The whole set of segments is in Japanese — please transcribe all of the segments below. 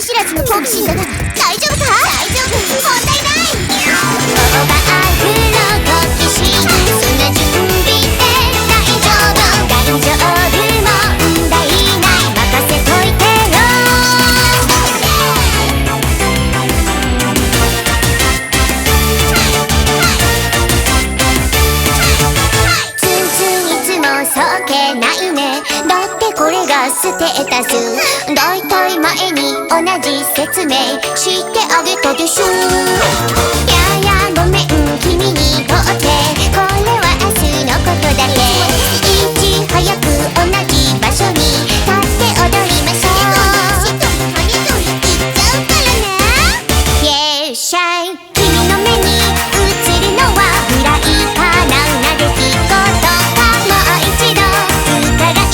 知らずの好奇心だな。大丈夫か？大丈夫、問題ない。オーバーフロー好奇心、そんな準備で大丈夫。大丈夫、問題ない、任せといてよ。ツンツンいつもそっけないね。だってこれがステータス。だいたい前に同じ説明してあげたでしょ。ややごめん君にとってこれは明日のことだけ。いち早く同じ場所に立って踊りましょう。イエーシャイ、君の目に映るのはフライパーな出来事か。もう一度伺います。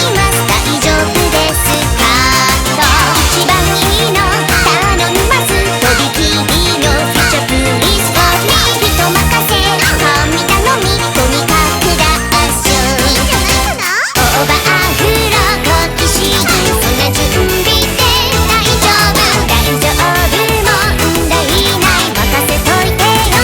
大丈夫ですかと一番いいの頼みます。とびきりのフィッシュプリーズフォーミー。人任せ神頼み、とにかくダッシュ。オーバーフロー好奇心、そんな準備で大丈夫。大丈夫、問題ない、任せといてよ。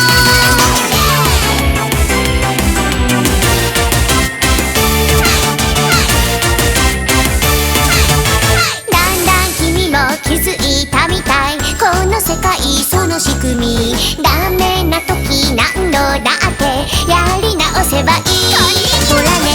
だんだん君も気づいたみたい。この世界その仕組み、ダメな時何度だってやり直せばいい。ほらね